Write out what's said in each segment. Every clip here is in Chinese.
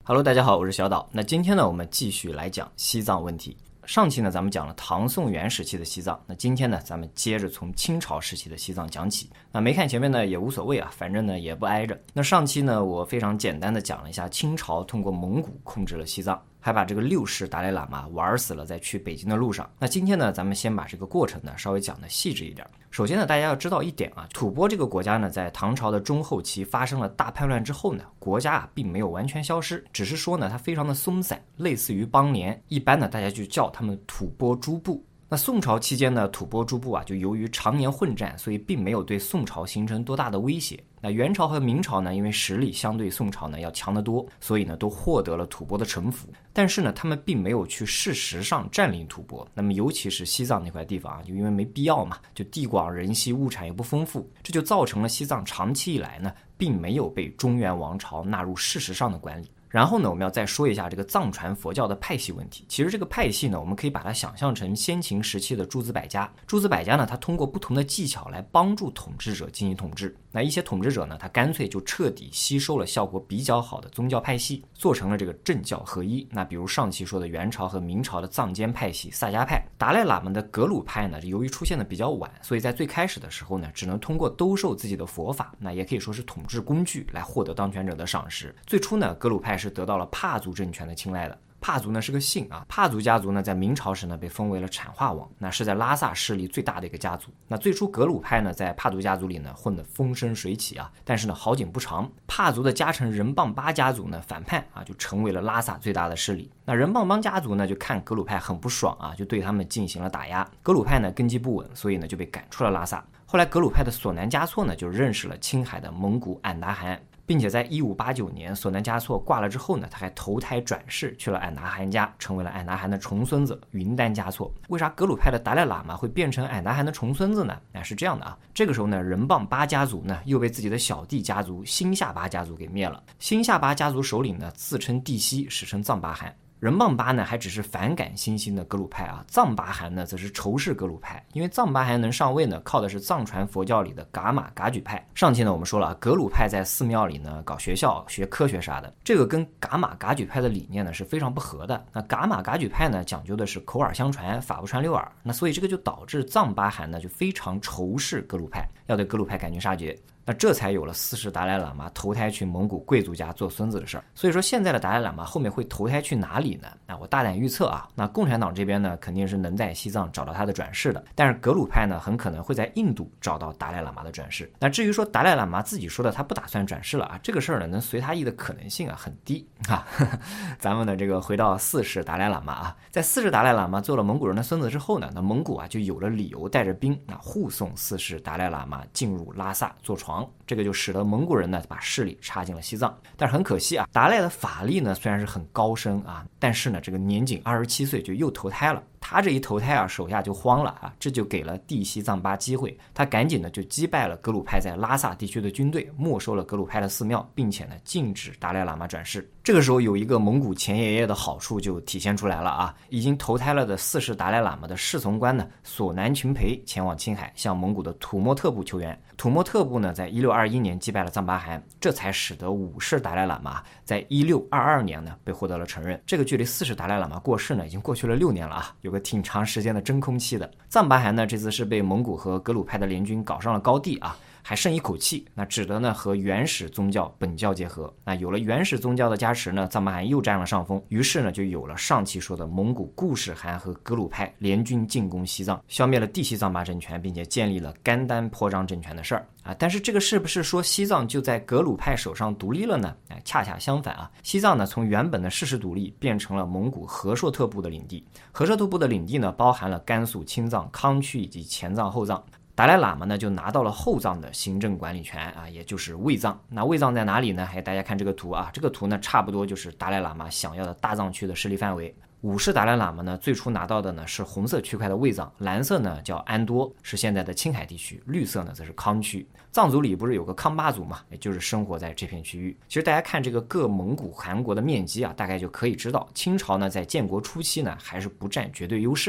Hello， 大家好，我是小岛。那今天呢，我们继续来讲西藏问题。上期呢，咱们讲了唐宋元时期的西藏，那今天呢，咱们接着从清朝时期的西藏讲起。那没看前面呢也无所谓啊，反正呢也不挨着。那上期呢，我非常简单的讲了一下清朝通过蒙古控制了西藏，还把这个六世达赖喇嘛玩死了，在去北京的路上。那今天呢，咱们先把这个过程呢稍微讲的细致一点。首先呢，大家要知道一点啊，吐蕃这个国家呢，在唐朝的中后期发生了大叛乱之后呢，国家并没有完全消失，只是说呢，它非常的松散，类似于邦联。一般呢，大家就叫他们吐蕃诸部。那宋朝期间呢，吐蕃诸部啊，就由于常年混战，所以并没有对宋朝形成多大的威胁。那元朝和明朝呢，因为实力相对宋朝呢要强得多，所以呢都获得了吐蕃的臣服。但是呢，他们并没有去事实上占领吐蕃。那么尤其是西藏那块地方啊，就因为没必要嘛，就地广人稀，物产又不丰富，这就造成了西藏长期以来呢，并没有被中原王朝纳入事实上的管理。然后呢，我们要再说一下这个藏传佛教的派系问题。其实这个派系呢，我们可以把它想象成先秦时期的诸子百家。诸子百家呢，它通过不同的技巧来帮助统治者进行统治。那一些统治者呢，他干脆就彻底吸收了效果比较好的宗教派系，做成了这个政教合一。那比如上期说的元朝和明朝的藏间派系萨迦派，达赖喇嘛的格鲁派呢，由于出现的比较晚，所以在最开始的时候呢，只能通过兜售自己的佛法，那也可以说是统治工具，来获得当权者的赏识。最初呢，格鲁派是得到了帕族政权的青睐的。帕族呢是个姓啊，帕族家族呢在明朝时呢被封为了产化王，那是在拉萨势力最大的一个家族。那最初格鲁派呢在帕族家族里呢混得风生水起啊，但是呢好景不长，帕族的家臣仁邦巴家族呢反叛啊，就成为了拉萨最大的势力。那仁邦邦家族呢就看格鲁派很不爽啊，就对他们进行了打压。格鲁派呢根基不稳，所以呢就被赶出了拉萨。后来格鲁派的索南嘉措呢就认识了青海的蒙古俺答汗，并且在1589年索南嘉措挂了之后呢，他还投胎转世去了俺答汗家，成为了俺答汗的重孙子云丹嘉措。为啥格鲁派的达赖喇嘛会变成俺答汗的重孙子呢？是这样的啊，这个时候呢，仁邦巴家族呢又被自己的小弟家族新夏巴家族给灭了。新夏巴家族首领呢自称帝西，史称藏巴汗。仁邦巴呢还只是反感新兴的格鲁派啊，藏巴汗呢则是仇视格鲁派，因为藏巴汗能上位呢，靠的是藏传佛教里的噶玛噶举派。上期呢我们说了，格鲁派在寺庙里呢搞学校、学科学啥的，这个跟噶玛噶举派的理念呢是非常不合的。那噶玛噶举派呢讲究的是口耳相传，法不传六耳，那所以这个就导致藏巴汗呢就非常仇视格鲁派，要对格鲁派赶尽杀绝。那这才有了四世达赖喇嘛投胎去蒙古贵族家做孙子的事儿。所以说现在的达赖喇嘛后面会投胎去哪里呢？我大胆预测啊，那共产党这边呢肯定是能在西藏找到他的转世的，但是格鲁派呢很可能会在印度找到达赖喇嘛的转世。那至于说达赖喇嘛自己说的他不打算转世了啊，这个事儿呢能随他意的可能性啊很低啊。咱们的这个回到四世达赖喇嘛啊，在四世达赖喇嘛做了蒙古人的孙子之后呢，那蒙古啊就有了理由带着兵护送四世达赖喇嘛进入拉萨坐床，这个就使得蒙古人呢把势力插进了西藏。但是很可惜啊，达赖的法力呢虽然是很高深啊，但是呢这个年仅27岁就又投胎了。他这一投胎啊，手下就慌了啊，这就给了帝西藏巴机会，他赶紧呢就击败了格鲁派在拉萨地区的军队，没收了格鲁派的寺庙，并且呢禁止达赖喇嘛转世。这个时候有一个蒙古前爷爷的好处就体现出来了啊，已经投胎了的四世达赖喇嘛的侍从官呢索南群培前往青海向蒙古的土默特部求援。土默特部呢在1621年击败了藏巴汗，这才使得五世达赖喇嘛在1622年呢被获得了承认。这个距离四世达赖喇嘛过世呢已经过去了6年了啊，有个挺长时间的真空期的。藏巴汗呢这次是被蒙古和格鲁派的联军搞上了高地啊，还剩一口气，那只得呢和原始宗教本教结合。那有了原始宗教的加持呢，藏巴汗又占了上风，于是呢就有了上期说的蒙古固始汗和格鲁派联军进攻西藏，消灭了帝西藏巴政权，并且建立了甘丹颇章政权的事儿啊。但是这个是不是说西藏就在格鲁派手上独立了呢？恰恰相反啊，西藏呢从原本的事实独立变成了蒙古和硕特部的领地。和硕特部的领地呢包含了甘肃、青藏、康区以及前藏、后藏。达赖喇嘛呢就拿到了后藏的行政管理权啊，也就是卫藏。那卫藏在哪里呢？大家看这个图啊，这个图呢差不多就是达赖喇嘛想要的大藏区的势力范围。五世达赖喇嘛呢最初拿到的呢是红色区块的卫藏，蓝色呢叫安多，是现在的青海地区，绿色呢则是康区。藏族里不是有个康巴族嘛，也就是生活在这片区域。其实大家看这个各蒙古汗国的面积啊，大概就可以知道清朝呢在建国初期呢还是不占绝对优势的。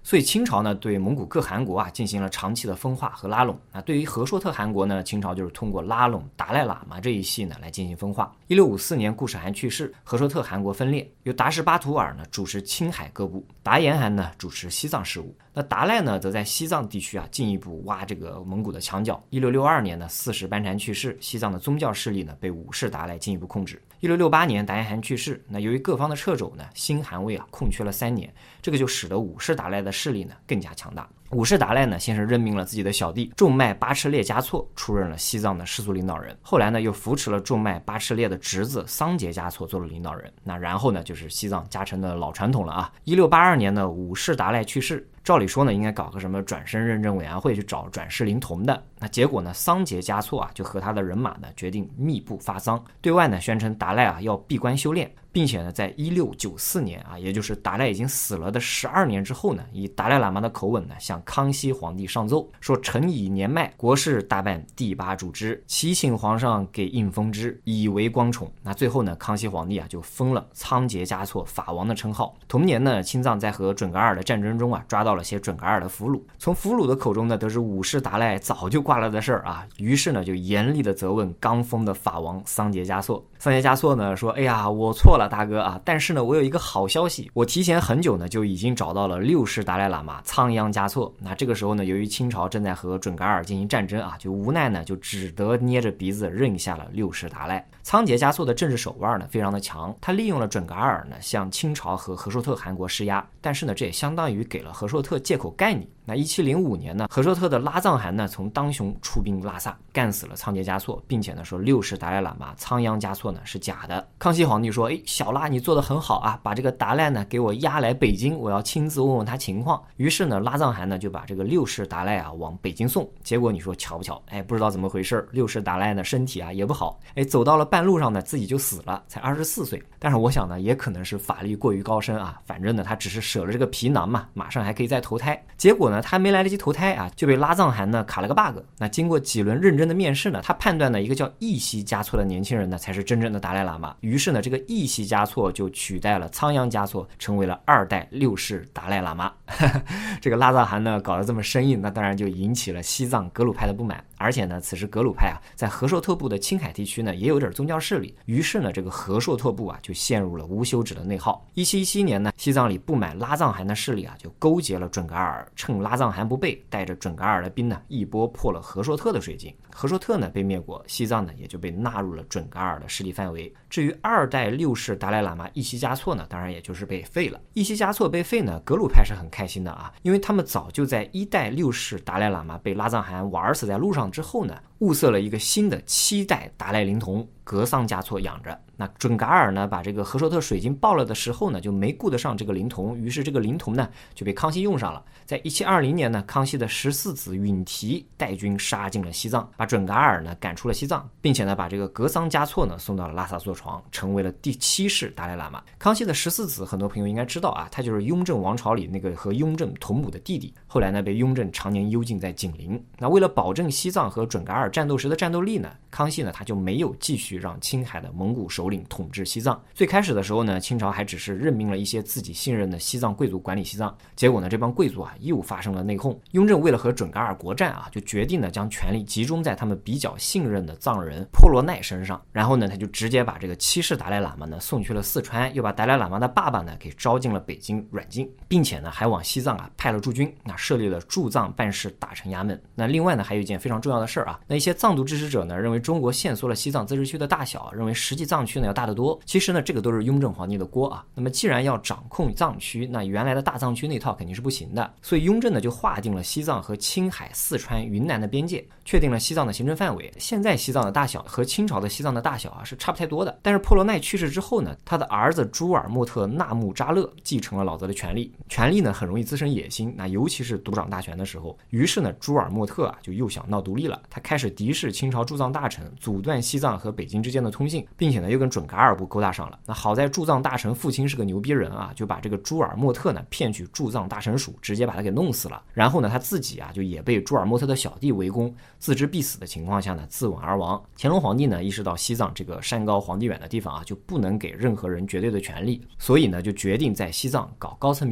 所以清朝呢对蒙古各汗国啊进行了长期的分化和拉拢。那对于和硕特汗国呢，清朝就是通过拉拢达赖喇嘛这一系呢来进行分化。1654年固始汗去世，和硕特汗国分裂，由达什巴图尔呢主持青海各部，达延汗呢主持西藏事务。那达赖呢则在西藏地区啊进一步挖这个蒙古的墙角。1662年呢四世班禅去世，西藏的宗教势力呢被五世达赖进一步控制。1668年达延汗去世，那由于各方的掣肘呢，新汗位啊空缺了3年，这个就使得五世达赖的势力呢更加强大。五世达赖呢先是任命了自己的小弟仲麦巴赤列嘉措出任了西藏的世俗领导人，后来呢又扶持了仲麦巴赤列的侄子桑杰嘉措做了领导人。那然后呢就是西藏加成的老传统了啊。1682年呢五世达赖去世，照理说呢应该搞个什么转生认证委员会去找转世灵童的，那结果呢桑杰嘉措啊就和他的人马呢决定密布发丧，对外呢宣称达赖啊要闭关修炼，并且呢在1694年啊，也就是达赖已经死了的12年之后呢，以达赖喇嘛的口吻呢向康熙皇帝上奏，说臣已年迈，国事大办第8主之，祈请皇上给应封之，以为光宠。那最后呢康熙皇帝啊就封了仓颉嘉措法王的称号。同年呢青藏在和准噶尔的战争中啊抓到了些准噶尔的俘虏，从俘虏的口中呢得知五世达赖早就挂了的事儿啊，于是呢就严厉的责问刚封的法王桑杰嘉措。桑杰嘉措呢说，哎呀我错了大哥啊，但是呢我有一个好消息，我提前很久呢就已经找到了6世达赖喇嘛仓央嘉措。那这个时候呢由于清朝正在和准噶尔进行战争啊，就无奈呢就只得捏着鼻子认下了6世达赖。仓颉嘉措的政治手腕呢非常的强，他利用了准噶尔呢向清朝和和硕特汗国施压，但是呢这也相当于给了和硕特借口盖你。那1705年呢和硕特的拉藏汗呢从当雄出兵拉萨，干死了仓颉嘉措，并且呢说6世达赖喇嘛仓央嘉措呢是假的。康熙皇帝说，小拉你做得很好啊，把这个达赖呢给我押来北京，我要亲自问问他情况。于是呢拉藏汗呢就把这个6世达赖啊往北京送，结果你说巧不巧，不知道怎么回事，6世达赖呢身体啊也不好，走到了半路上呢自己就死了，才24岁。但是我想呢也可能是法力过于高深啊，反正呢他只是舍了这个皮囊嘛，马上还可以再投胎。结果呢他没来得及投胎啊，就被拉藏汗呢卡了个 bug。 那经过几轮认真的面试呢，他判断呢一个叫义熙嘉措的年轻人呢才是真正的达赖喇嘛。于是呢这个义熙嘉措就取代了仓央嘉措，成为了2代6世达赖喇嘛。这个拉藏汗呢搞得这么生硬，那当然就引起了西藏格鲁派的不满。而且呢此时格鲁派啊在和硕特部的青海地区呢也有点宗教势力，于是呢这个和硕特部啊就陷入了无休止的内耗。1717年呢西藏里不满拉藏汗的势力啊就勾结了准噶尔，趁拉藏汗不备，带着准噶尔的兵呢一波破了和硕特的水晶。和硕特呢被灭国，西藏呢也就被纳入了准噶尔的势力范围。至于2代6世达赖喇嘛义熙嘉措呢，当然也就是被废了。义熙嘉措被废呢，格鲁派是很开心的啊，因为他们早就在1代6世达赖喇嘛被拉藏汗玩死在路上之后呢，物色了一个新的7代达赖灵童格桑嘉措养着。那准噶尔呢把这个和硕特水晶爆了的时候呢就没顾得上这个灵童，于是这个灵童呢就被康熙用上了。在1720年呢康熙的14子允提带军杀进了西藏，把准噶尔呢赶出了西藏，并且呢把这个格桑嘉措呢送到了拉萨坐床，成为了第7世达赖喇嘛。康熙的14子很多朋友应该知道啊，他就是雍正王朝里那个和雍正同母的弟弟，后来呢被雍正常年幽禁在景陵。那为了保证西藏和准噶尔战斗时的战斗力呢，康熙呢他就没有继续让青海的蒙古首领统治西藏。最开始的时候呢，清朝还只是任命了一些自己信任的西藏贵族管理西藏，结果呢这帮贵族啊又发生了内讧。雍正为了和准噶尔国战啊，就决定呢将权力集中在他们比较信任的藏人婆罗奈身上，然后呢他就直接把这个7世达赖喇嘛呢送去了四川，又把达赖喇嘛的爸爸呢给招进了北京软禁，并且呢还往西藏啊派了驻军，那设立了驻藏办事大臣衙门。那另外呢还有一件非常重要的事啊，那一些藏独支持者呢认为中国限缩了西藏自治区的大小，认为实际藏区呢要大得多。其实呢这个都是雍正皇帝的锅啊。那么既然要掌控藏区，那原来的大藏区那套肯定是不行的，所以雍正呢就划定了西藏和青海、四川、云南的边界，确定了西藏的行政范围。现在西藏的大小和清朝的西藏的大小啊是差不太多的。但是婆罗奈去世之后呢，他的儿子朱尔莫特纳木扎勒继承了老子的权力，权力呢很容易滋生野心，那尤其是独掌大权的时候。于是呢朱尔莫特啊就又想闹独立了，他开始敌视清朝驻藏大臣，阻断西藏和北京之间的通信，并且呢又跟准噶尔部勾搭上了。那好在驻藏大臣父亲是个牛逼人啊，就把这个朱尔莫特呢骗去驻藏大臣署，直接把他给弄死了。然后呢他自己啊就也被朱尔莫特的小弟围攻，自知必死的情况下呢自刎而亡。乾隆皇帝呢意识到西藏这个山高皇帝远的地方啊就不能给任何人绝对的权利，所以呢就决定在西藏搞高层民主，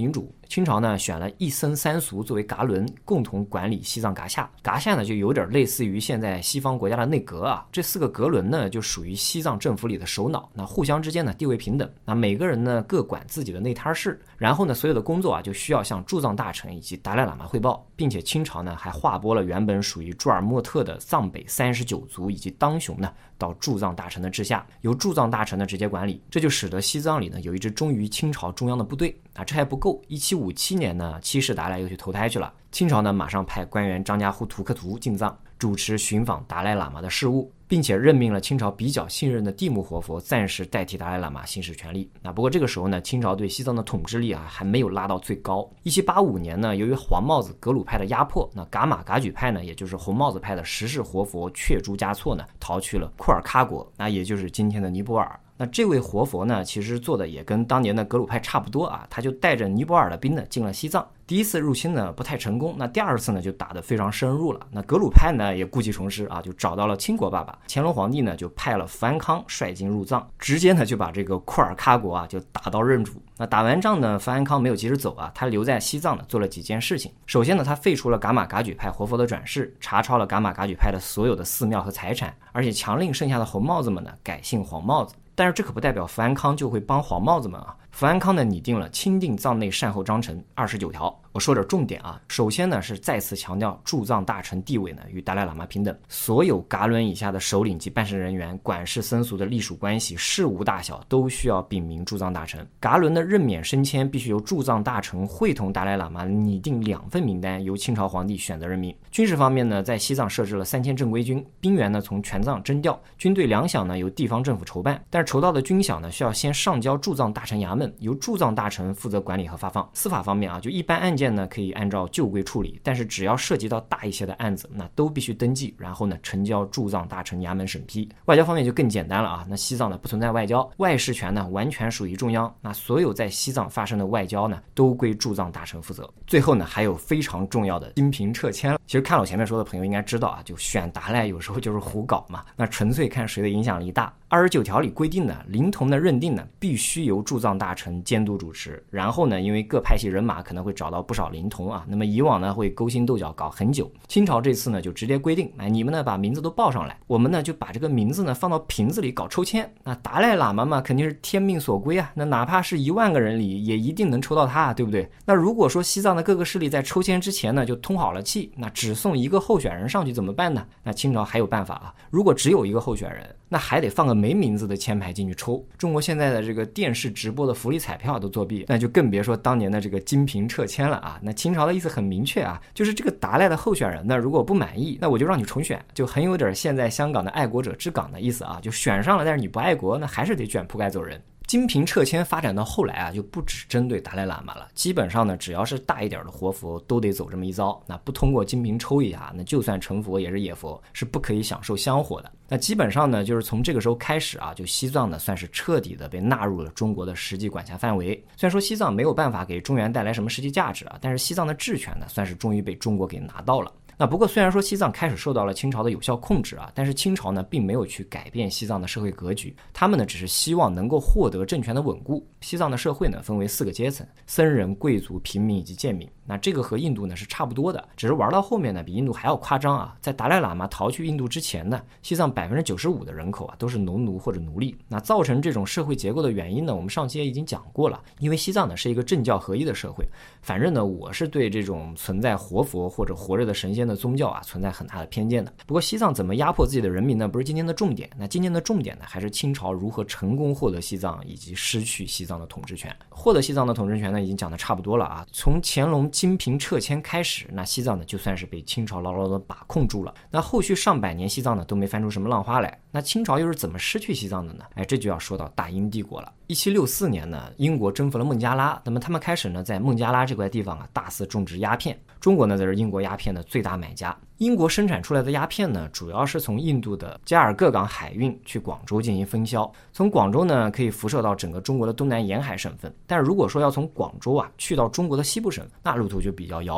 清朝呢选了一僧三俗作为噶伦，共同管理西藏噶夏。噶夏呢就有点类似于现在西方国家的内阁啊，这4个阁伦呢就属于西藏政府里的首脑，那互相之间呢地位平等，那每个人呢各管自己的内摊事，然后呢所有的工作啊就需要向驻藏大臣以及达赖喇嘛汇报，并且清朝呢还划拨了原本属于朱尔莫特的藏北39族以及当雄呢到驻藏大臣的治下，由驻藏大臣呢直接管理，这就使得西藏里呢有一支忠于清朝中央的部队啊。这还不够，1757年呢七世达赖又去投胎去了，清朝呢马上派官员张家呼图克图进藏，主持寻访达赖喇嘛的事务，并且任命了清朝比较信任的地木活佛暂时代替达赖喇嘛行使权力。那不过这个时候呢，清朝对西藏的统治力啊还没有拉到最高。1785年呢，由于黄帽子格鲁派的压迫，那噶玛噶举派呢，也就是红帽子派的十世活佛确珠嘉措呢，逃去了库尔喀国，那也就是今天的尼泊尔。那这位活佛呢，其实做的也跟当年的格鲁派差不多啊，他就带着尼泊尔的兵呢进了西藏。第一次入侵呢不太成功，那第二次呢就打得非常深入了。那格鲁派呢也故技重施啊，就找到了清国爸爸乾隆皇帝呢，就派了福安康率军入藏，直接呢就把这个库尔喀国啊就打到认主。那打完仗呢，福安康没有及时走啊，他留在西藏呢做了几件事情。首先呢，他废除了噶玛噶举派活佛的转世，查抄了噶玛噶举派的所有的寺庙和财产，而且强令剩下的红帽子们呢改姓黄帽子。但是这可不代表福安康就会帮黄帽子们啊。福安康呢拟定了钦定藏内善后章程29条，我说点重点啊。首先呢是再次强调驻藏大臣地位呢与达赖喇嘛平等，所有噶伦以下的首领及办事人员、管事僧俗的隶属关系、事务大小都需要禀明驻藏大臣。噶伦的任免升迁必须由驻藏大臣会同达赖喇嘛拟定2份名单，由清朝皇帝选择任命。军事方面呢，在西藏设置了3000正规军，兵员呢从全藏征调，军队粮饷呢由地方政府筹办，但是筹到的军饷呢需要先上交驻藏大臣衙门，由驻藏大臣负责管理和发放。司法方面啊，就一般案件呢可以按照旧规处理，但是只要涉及到大一些的案子，那都必须登记，然后呢呈交驻藏大臣衙门审批。外交方面就更简单了啊，那西藏呢不存在外交，外事权呢完全属于中央，那所有在西藏发生的外交呢都归驻藏大臣负责。最后呢还有非常重要的金瓶撤迁了。其实看了我前面说的朋友应该知道啊，就选达赖有时候就是胡搞嘛，那纯粹看谁的影响力大。29条里规定呢，灵童的认定呢必须由驻藏大臣监督主持，然后呢因为各派系人马可能会找到不少灵童啊，那么以往呢会勾心斗角搞很久。清朝这次呢就直接规定，你们呢把名字都报上来，我们呢就把这个名字呢放到瓶子里搞抽签。那达赖喇嘛嘛肯定是天命所归啊，那哪怕是1万个人里也一定能抽到他，对不对？那如果说西藏的各个势力在抽签之前呢就通好了气，那只送1个候选人上去怎么办呢？那清朝还有办法啊，如果只有1个候选人，那还得放个没名字的签牌进去抽。中国现在的这个电视直播的福利彩票都作弊，那就更别说当年的这个金瓶撤迁了啊。那清朝的意思很明确啊，就是这个达赖的候选人呢，如果不满意，那我就让你重选，就很有点现在香港的爱国者治港的意思啊，就选上了，但是你不爱国，那还是得卷铺盖走人。金瓶撤迁发展到后来啊，就不只针对达赖喇嘛了，基本上呢，只要是大一点的活佛都得走这么一遭。那不通过金瓶抽一下，那就算成佛也是野佛，是不可以享受香火的。那基本上呢，就是从这个时候开始啊，就西藏呢算是彻底的被纳入了中国的实际管辖范围。虽然说西藏没有办法给中原带来什么实际价值啊，但是西藏的治权呢，算是终于被中国给拿到了。那不过虽然说西藏开始受到了清朝的有效控制啊，但是清朝呢并没有去改变西藏的社会格局，他们呢只是希望能够获得政权的稳固。西藏的社会呢分为4个阶层：僧人、贵族、平民以及贱民。那这个和印度呢是差不多的，只是玩到后面呢比印度还要夸张啊。在达赖喇嘛逃去印度之前呢，西藏95%的人口啊都是农奴或者奴隶。那造成这种社会结构的原因呢，我们上期也已经讲过了。因为西藏呢是一个政教合一的社会，反正呢我是对这种存在活佛或者活着的神仙的宗教啊存在很大的偏见的。不过西藏怎么压迫自己的人民呢，不是今天的重点。那今天的重点呢，还是清朝如何成功获得西藏以及失去西藏的统治权。获得西藏的统治权呢，已经讲的差不多了啊。从乾隆金瓶撤迁开始，那西藏呢就算是被清朝牢牢的把控住了。那后续上百年西藏呢都没翻出什么浪花来。那清朝又是怎么失去西藏的呢？这就要说到大英帝国了。1764年呢，英国征服了孟加拉，那么他们开始呢在孟加拉这块地方啊大肆种植鸦片。中国呢则是英国鸦片的最大买家。英国生产出来的鸦片呢，主要是从印度的加尔各港海运去广州进行分销。从广州呢，可以辐射到整个中国的东南沿海省份。但是如果说要从广州啊去到中国的西部省，那路途就比较遥远了。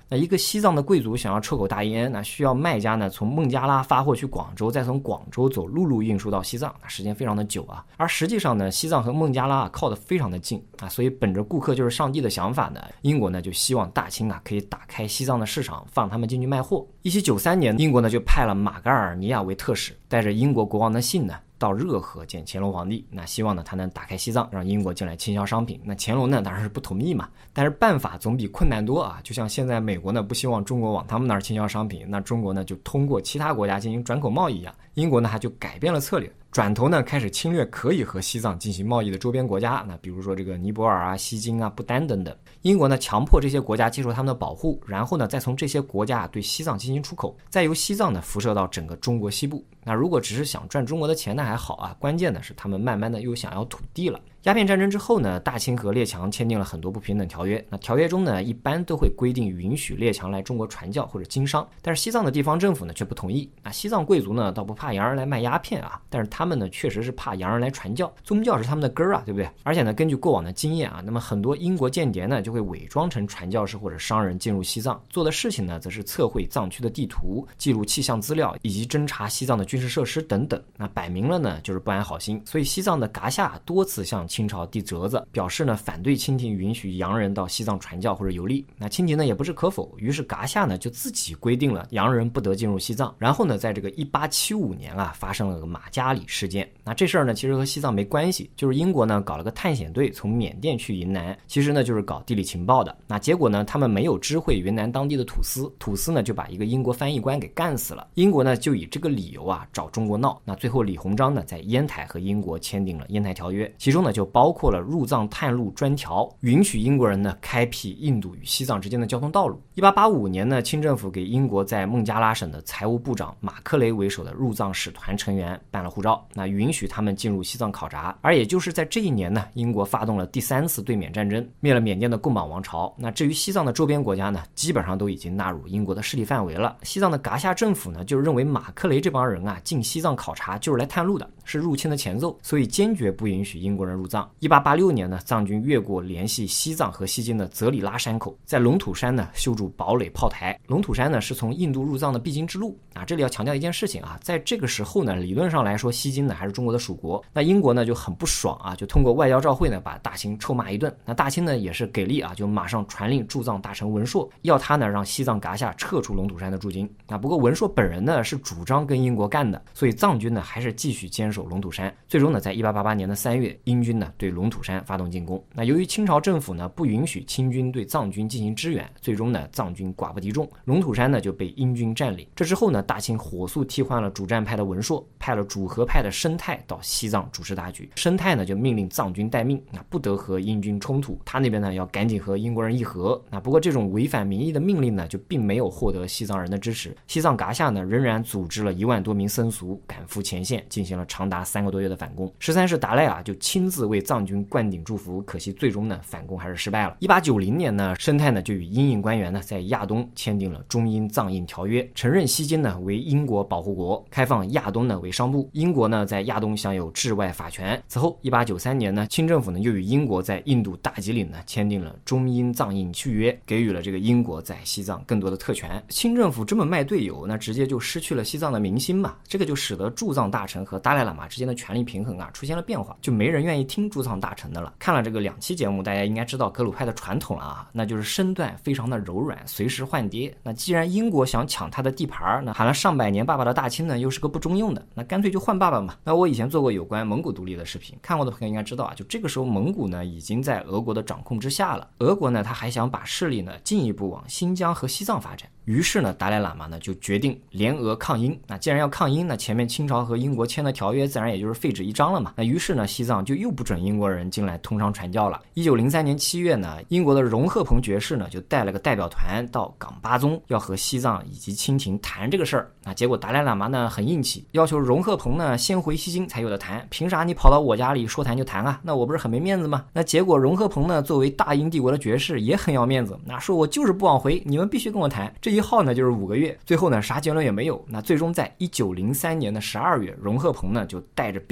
那一个西藏的贵族想要出口大烟，那需要卖家呢从孟加拉发货去广州，再从广州走陆路运输到西藏，那时间非常的久啊。而实际上呢，西藏和孟加拉靠得非常的近啊，所以本着顾客就是上帝的想法呢，英国呢就希望大清啊可以打开西藏的市场，放他们进去卖货。1793年，英国呢就派了马嘎尔尼亚为特使，带着英国国王的信呢到热河见乾隆皇帝，那希望呢他能打开西藏，让英国进来倾销商品。那乾隆呢当然是不同意嘛，但是办法总比困难多啊。就像现在美国呢不希望中国往他们那儿倾销商品，那中国呢就通过其他国家进行转口贸易一样。英国呢他就改变了策略，转头呢开始侵略可以和西藏进行贸易的周边国家，那比如说这个尼泊尔啊、西京啊、不丹等等。英国呢强迫这些国家接受他们的保护，然后呢再从这些国家对西藏进行出口，再由西藏呢辐射到整个中国西部。那如果只是想赚中国的钱那还好啊，关键的是他们慢慢的又想要土地了。鸦片战争之后呢，大清和列强签订了很多不平等条约，那条约中呢一般都会规定允许列强来中国传教或者经商，但是西藏的地方政府呢却不同意。那西藏贵族呢倒不怕洋人来卖鸦片啊，但是他们呢确实是怕洋人来传教，宗教是他们的根儿啊，对不对？而且呢根据过往的经验啊，那么很多英国间谍呢就会伪装成传教士或者商人进入西藏，做的事情呢则是测绘藏区的地图，记录气象资料，以及侦察西藏的军事设施等等。那摆明了呢就是不安好心，所以西藏的噶夏多次向清朝递折子，表示呢反对清廷允许洋人到西藏传教或者游历。那清廷呢也不置可否，于是噶夏呢就自己规定了洋人不得进入西藏。然后呢在这个1875年啊发生了个马加里事件。那这事儿呢其实和西藏没关系，就是英国呢搞了个探险队从缅甸去云南，其实呢就是搞地理情报的。那结果呢他们没有知会云南当地的土司，土司呢就把一个英国翻译官给干死了。英国呢就以这个理由啊找中国闹。那最后李鸿章呢在烟台和英国签订了烟台条约，其中呢就包括了入藏探路专条，允许英国人呢开辟印度与西藏之间的交通道路。1885年呢，清政府给英国在孟加拉省的财务部长马克雷为首的入藏使团成员办了护照，那允许他们进入西藏考察。而也就是在这一年呢，英国发动了第3次对缅战争，灭了缅甸的贡榜王朝。那至于西藏的周边国家呢，基本上都已经纳入英国的势力范围了。西藏的噶夏政府呢就认为马克雷这帮人啊进西藏考察就是来探路的，是入侵的前奏，所以坚决不允许英国人入藏。1886年呢，藏军越过联系西藏和西京的泽里拉山口，在龙土山呢修筑堡垒炮台。龙土山呢是从印度入藏的必经之路啊。这里要强调一件事情啊，在这个时候呢，理论上来说西京呢还是中国的属国。那英国呢就很不爽啊，就通过外交照会呢把大清臭骂一顿。那大清呢也是给力啊，就马上传令驻藏大臣文硕，要他呢让西藏噶夏撤出龙土山的驻军。那不过文硕本人呢是主张跟英国干的，所以藏军呢还是继续坚守龙土山。最终呢在1888年的3月，英军呢对龙土山发动进攻。那由于清朝政府呢不允许清军对藏军进行支援，最终呢藏军寡不敌众，龙土山呢就被英军占领。这之后呢，大清火速替换了主战派的文硕，派了主和派的生态到西藏主持大局。生态呢就命令藏军待命，那不得和英军冲突，他那边呢要赶紧和英国人议和。那不过这种违反民意的命令呢就并没有获得西藏人的支持，西藏噶夏呢仍然组织了1万多名僧俗赶赴前线，进行了长达3个多月的反攻。13世达赖啊就亲自为藏军灌顶祝福，可惜最终呢反攻还是失败了。1890年呢，生态呢就与英印官员呢在亚东签订了中英藏印条约，承认西京呢为英国保护国，开放亚东呢为商部，英国呢在亚东享有治外法权。此后1893年呢，清政府呢又与英国在印度大吉岭呢签订了中英藏印续约，给予了这个英国在西藏更多的特权。清政府这么卖队友，那直接就失去了西藏的民心嘛，这个就使得驻藏大臣和达赖喇嘛之间的权力平衡啊出现了变化，就没人愿意听驻藏大臣的了。看了这个2期节目，大家应该知道格鲁派的传统了啊，那就是身段非常的柔软，随时换爹。那既然英国想抢他的地盘，那喊了上百年爸爸的大清呢又是个不中用的，那干脆就换爸爸嘛。那我以前做过有关蒙古独立的视频，看过的朋友应该知道啊，就这个时候蒙古呢已经在俄国的掌控之下了。俄国呢他还想把势力呢进一步往新疆和西藏发展，于是呢达赖喇嘛呢就决定联俄抗英。那既然要抗英，那前面清朝和英国签的条约自然也就是废纸一张了嘛。那于是呢西藏就又不准英国人进来通商传教了。1903年7月呢，英国的荣鹤鹏爵士呢就带了个代表团到冈巴宗，要和西藏以及清廷谈这个事儿。那结果达赖喇嘛呢很硬气，要求荣鹤鹏呢先回西京才有的谈，凭啥你跑到我家里说谈就谈啊？那我不是很没面子吗？那结果荣鹤鹏呢作为大英帝国的爵士也很要面子，那说我就是不往回，你们必须跟我谈。这一耗呢就是5个月，最后呢啥结论也没有。那最终在1903年的12月，荣鹤鹏呢就带着兵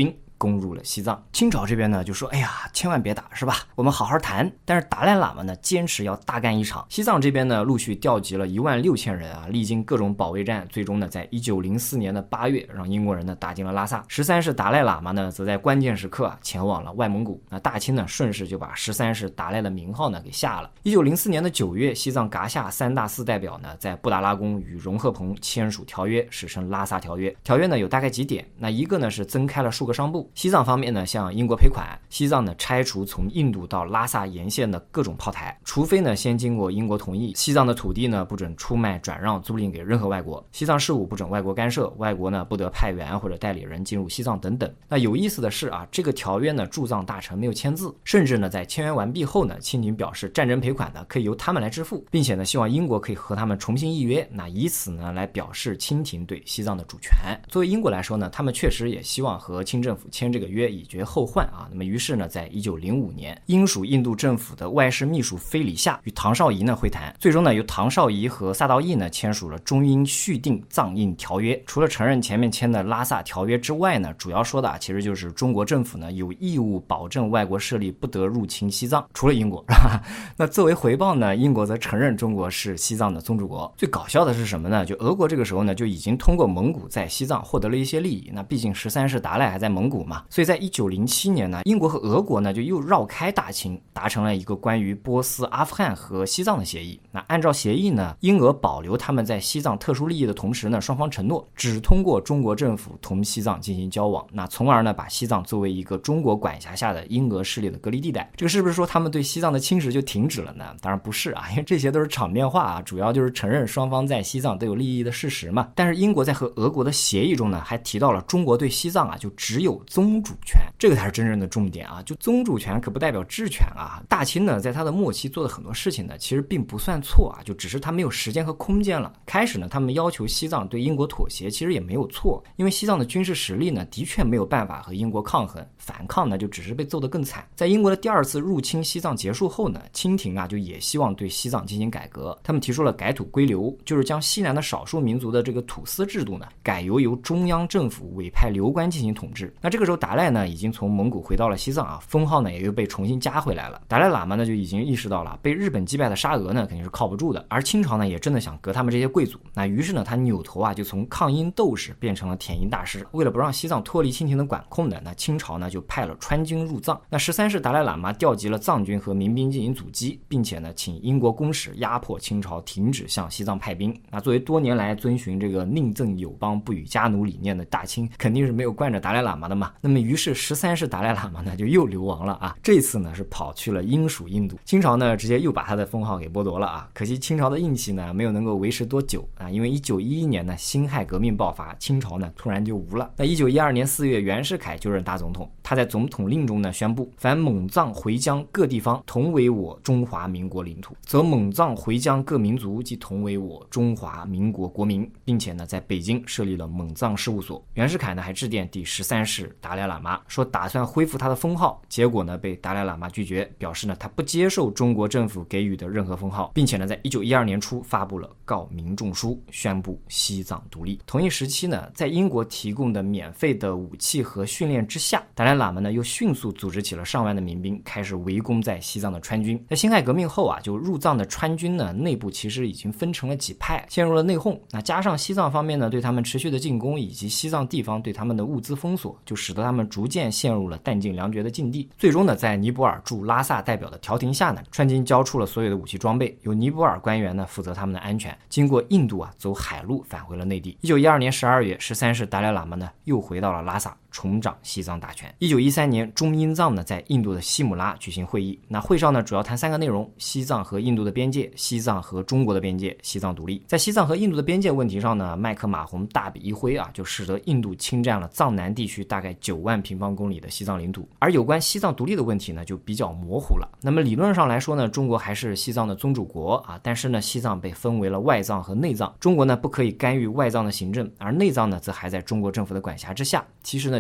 攻入了西藏。清朝这边呢就说，哎呀，千万别打，是吧？我们好好谈。但是达赖喇嘛呢坚持要大干一场。西藏这边呢陆续调集了16000人啊，历经各种保卫战，最终呢在1904年的8月，让英国人呢打进了拉萨。13世达赖喇嘛呢则在关键时刻前往了外蒙古。那大清呢顺势就把13世达赖的名号呢给下了。1904年的9月，西藏噶夏3大寺代表呢在布达拉宫与荣贺鹏签署条约，史称拉萨条约。条约呢有大概几点，那一个呢是增开了数个商埠，西藏方面呢向英国赔款，西藏呢拆除从印度到拉萨沿线的各种炮台，除非呢先经过英国同意，西藏的土地呢不准出卖、转让、租赁给任何外国，西藏事务不准外国干涉，外国呢不得派员或者代理人进入西藏等等。那有意思的是啊，这个条约呢驻藏大臣没有签字，甚至呢在签约完毕后呢，清廷表示战争赔款呢可以由他们来支付，并且呢希望英国可以和他们重新议约，那以此呢来表示清廷对西藏的主权。作为英国来说呢，他们确实也希望和清政府签这个约以绝后患啊。那么于是呢在1905年，英属印度政府的外事秘书菲里夏与唐绍仪呢会谈，最终呢由唐绍仪和萨道义呢签署了中英续订藏印条约。除了承认前面签的拉萨条约之外呢，主要说的其实就是中国政府呢有义务保证外国势力不得入侵西藏，除了英国是吧？那作为回报呢，英国则承认中国是西藏的宗主国。最搞笑的是什么呢？就俄国这个时候呢就已经通过蒙古在西藏获得了一些利益，那毕竟13世达赖还在蒙古嘛，所以在1907年呢，英国和俄国呢就又绕开大清，达成了一个关于波斯、阿富汗和西藏的协议。那按照协议呢，英俄保留他们在西藏特殊利益的同时呢，双方承诺只通过中国政府同西藏进行交往，那从而呢把西藏作为一个中国管辖下的英俄势力的隔离地带。这个是不是说他们对西藏的侵蚀就停止了呢？当然不是啊，因为这些都是场面话啊，主要就是承认双方在西藏都有利益的事实嘛。但是英国在和俄国的协议中呢，还提到了中国对西藏啊就只有宗主权，这个才是真正的重点啊。就宗主权可不代表治权啊。大清呢在他的末期做的很多事情呢其实并不算错啊，就只是他没有时间和空间了。开始呢他们要求西藏对英国妥协，其实也没有错，因为西藏的军事实力呢的确没有办法和英国抗衡，反抗呢就只是被揍得更惨。在英国的第二次入侵西藏结束后呢，清廷啊就也希望对西藏进行改革，他们提出了改土归流，就是将西南的少数民族的这个土司制度呢改由中央政府委派流官进行统治。那这个时候达赖呢已经从蒙古回到了西藏啊，封号呢也又被重新加回来了。达赖喇嘛呢就已经意识到了被日本击败的沙俄呢肯定是靠不住的，而清朝呢也真的想革他们这些贵族，那于是呢他扭头啊就从抗英斗士变成了舔英大师。为了不让西藏脱离清廷的管控呢，那清朝呢就派了川军入藏。那13世达赖喇嘛调集了藏军和民兵进行阻击，并且呢请英国公使压迫清朝停止向西藏派兵。那作为多年来遵循这个宁赠友邦不与家奴理念的大清，肯定是没有惯着达赖喇嘛的嘛。那么于是13世达赖喇嘛呢就又流亡了啊，这次呢是跑去了英属印度。清朝呢直接又把他的封号给剥夺了啊。可惜清朝的运气呢没有能够维持多久啊，因为1911年呢辛亥革命爆发，清朝呢突然就无了。那1912年4月，袁世凯就任大总统，他在总统令中呢宣布，凡蒙藏回疆各地方同为我中华民国领土，则蒙藏回疆各民族即同为我中华民国国民，并且呢在北京设立了蒙藏事务所。袁世凯呢还致电第13世达赖喇嘛，说打算恢复他的封号，结果呢被达赖喇嘛拒绝，表示呢他不接受中国政府给予的任何封号，并且呢在1912年初发布了告民众书，宣布西藏独立。同一时期呢，在英国提供的免费的武器和训练之下，达赖喇嘛呢又迅速组织起了上万的民兵，开始围攻在西藏的川军。在辛亥革命后啊，就入藏的川军呢内部其实已经分成了几派，陷入了内讧。那加上西藏方面呢对他们持续的进攻，以及西藏地方对他们的物资封锁，就使得他们逐渐陷入了弹尽粮绝的境地。最终呢，在尼泊尔驻拉萨代表的调停下呢，川军交出了所有的武器装备，由尼泊尔官员呢负责他们的安全，经过印度啊走海路返回了内地。1912年12月，13世达赖喇嘛呢又回到了拉萨，重掌西藏大权。1913年，中英藏呢在印度的西姆拉举行会议，那会上呢主要谈3个内容：西藏和印度的边界、西藏和中国的边界、西藏独立。在西藏和印度的边界问题上呢，麦克马洪大笔一挥啊，就使得印度侵占了藏南地区大概9万平方公里的西藏领土。而有关西藏独立的问题呢就比较模糊了。那么理论上来说呢，中国还是西藏的宗主国啊，但是呢西藏被分为了外藏和内藏，中国呢不可以干预外藏的行政，而内藏呢则还在中国政府的管辖之下。其实呢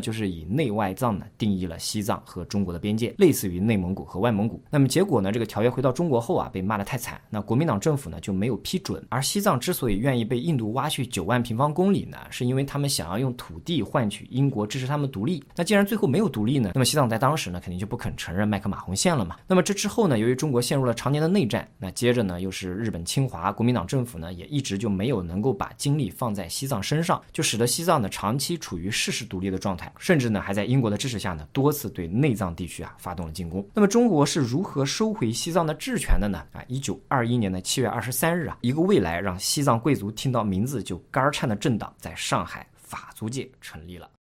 就是以内外藏呢定义了西藏和中国的边界，类似于内蒙古和外蒙古。那么结果呢，这个条约回到中国后啊，被骂得太惨，那国民党政府呢就没有批准。而西藏之所以愿意被印度挖去9万平方公里呢，是因为他们想要用土地换取英国支持他们独立。那既然最后没有独立呢，那么西藏在当时呢肯定就不肯承认麦克马洪线了嘛。那么这之后呢，由于中国陷入了常年的内战，那接着呢又是日本侵华，国民党政府呢也一直就没有能够把精力放在西藏身上，就使得西藏呢长期处于事事独立的状态，甚至呢还在英国的支持下呢多次对内藏地区发动了进攻。那么中国是如何收回西藏的治权的呢？1921年的7月23日一个未来让西藏贵族听到名字就肝颤的政党在上海法租界成立了。